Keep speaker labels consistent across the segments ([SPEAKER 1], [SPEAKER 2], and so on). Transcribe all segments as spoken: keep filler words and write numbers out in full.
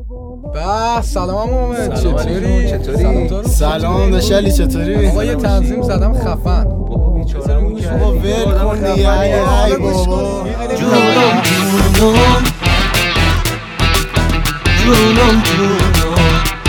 [SPEAKER 1] با سلام محمد،
[SPEAKER 2] چطوری؟
[SPEAKER 1] چطوری؟
[SPEAKER 2] سلام داشلی، چطوری؟
[SPEAKER 1] آقا یه تنظیم زدم خفن.
[SPEAKER 2] بابا بیچاره‌مون کردی. بابا ول کن دیگه. ای ای بابا
[SPEAKER 3] جونم جونم جونم جونم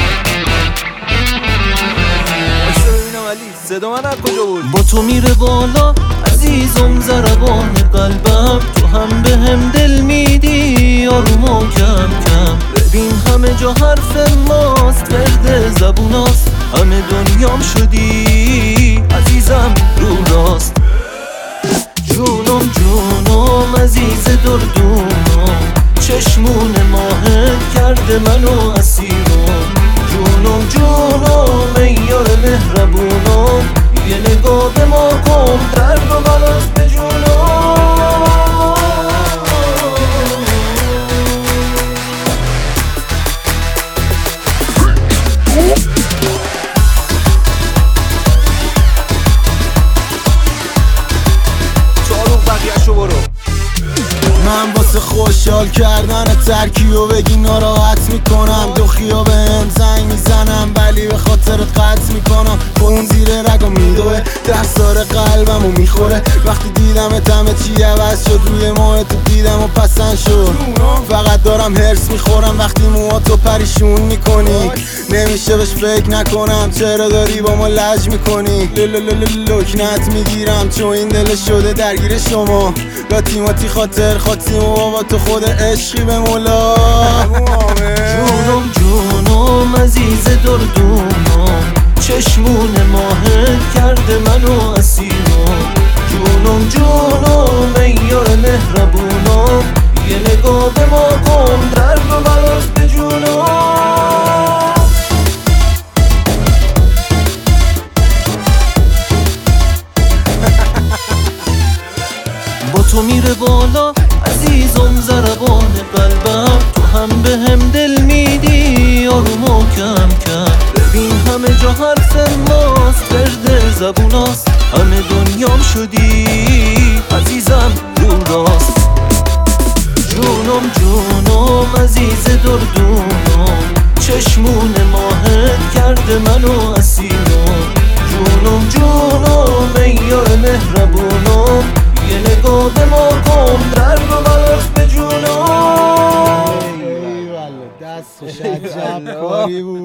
[SPEAKER 2] صدا من از کجا بود؟
[SPEAKER 3] با تو میره بالا عزیزم ضربان قلبم، تو هم به هم دل میدی آروم و کم کم. ببین همه جا حرف ماست، ورد زبوناست، همه دنیام شدی عزیزم رو راست. جونم جونم عزیز دردونم، چشمون ماهت کرده منو اسیرم. جونم جونم ای یار مهربونم، یه نگاه به ما کن درد و بلاس به جونم.
[SPEAKER 2] چارو بقیه‌شو برو.
[SPEAKER 4] من واسه خوشحال کردن ترکیو بگی ناراحت میکنم، دو خیا به هم زنگ میزنم ولی به خاطرت قطع میکنم. خون زیر رگو میدوه دستار قلبمو میخوره، وقتی دیدمت همه چی عوض شد، روی ماهتو دیدم و پسند شد. فقط دارم هرس میخورم وقتی موهاتو پریشون میکنی، نمیشه بهش فکر نکنم چرا داری با ما لج میکنی. لکنت میگیرم چون این دل شده درگیر شما، لاتی ماتی خاطر خاطیم و بابا تو خود عشقی به مولا.
[SPEAKER 3] جونم جونم عزیز دردونم، چشمون ماهت کرده منو اسیرم. جونم جونم ای یار مهربونم، یه نگاه به ما کن درد و بلاس به جونم. با تو میره بالا عزیزم ضربان قلبم، تو هم به هم دل میدی آروم و کم کم. ببین همه جا حرف ماست، ورد زبوناست، همه دنیام شدی عزیزم رو راست. جونم جونم عزیز دردونم، چشمون ماهت کرده منو اسیرم. جونم جونم ای یار مهربونم، یه نگاه به ما کن درد و بلاس به جونم.
[SPEAKER 4] دست عجب کاری بود.